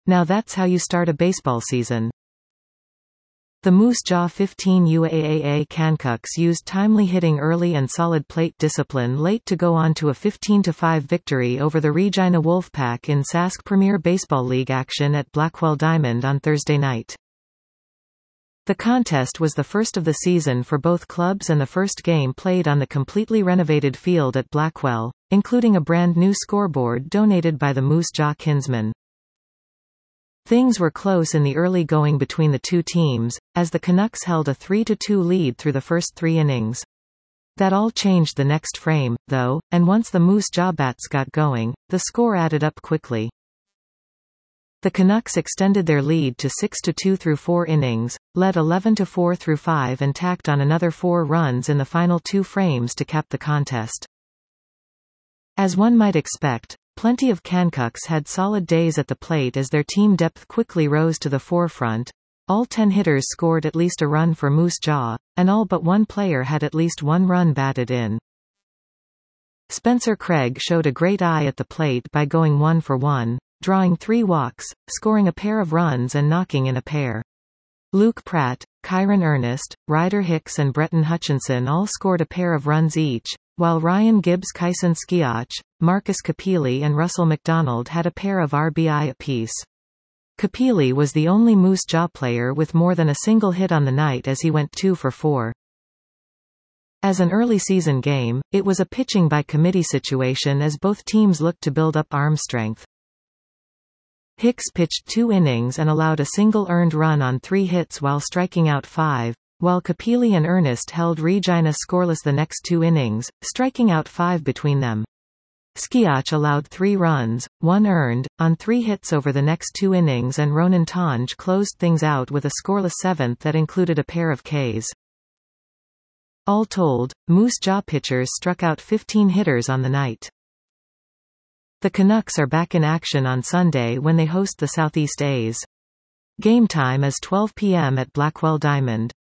Now that's how you start a baseball season. The Moose Jaw 15 UAAA Canucks used timely hitting early and solid plate discipline late to go on to a 15-5 victory over the Regina Wolfpack in Sask Premier Baseball League action at Blackwell Diamond on Thursday night. The contest was the first of the season for both clubs and the first game played on the completely renovated field at Blackwell, including a brand new scoreboard donated by the Moose Jaw Kinsmen. Things were close in the early going between the two teams, as the Canucks held a 3-2 lead through the first 3 innings. That all changed the next frame, though, and once the Moose Jaw bats got going, the score added up quickly. The Canucks extended their lead to 6-2 through 4 innings, led 11-4 through 5 and tacked on another 4 runs in the final 2 frames to cap the contest. As one might expect, plenty of Canucks had solid days at the plate as their team depth quickly rose to the forefront. All 10 hitters scored at least a run for Moose Jaw, and all but one player had at least 1 run batted in. Spencer Craig showed a great eye at the plate by going 1 for 1, drawing 3 walks, scoring a pair of runs and knocking in a pair. Luke Pratt, Kyron Ernest, Ryder Hicks and Bretton Hutchinson all scored a pair of runs each, while Ryan Gibbs, Kyson Skiach, Marcus Capili and Russell McDonald had a pair of RBI apiece. Capili was the only Moose Jaw player with more than a single hit on the night as he went 2 for 4. As an early season game, it was a pitching by committee situation as both teams looked to build up arm strength. Hicks pitched 2 innings and allowed a single earned run on 3 hits while striking out 5, while Capili and Ernest held Regina scoreless the next 2 innings, striking out 5 between them. Skiach allowed 3 runs, 1 earned, on 3 hits over the next 2 innings and Ronan Tonge closed things out with a scoreless 7th that included a pair of Ks. All told, Moose Jaw pitchers struck out 15 hitters on the night. The Canucks are back in action on Sunday when they host the Southeast A's. Game time is 12 p.m. at Blackwell Diamond.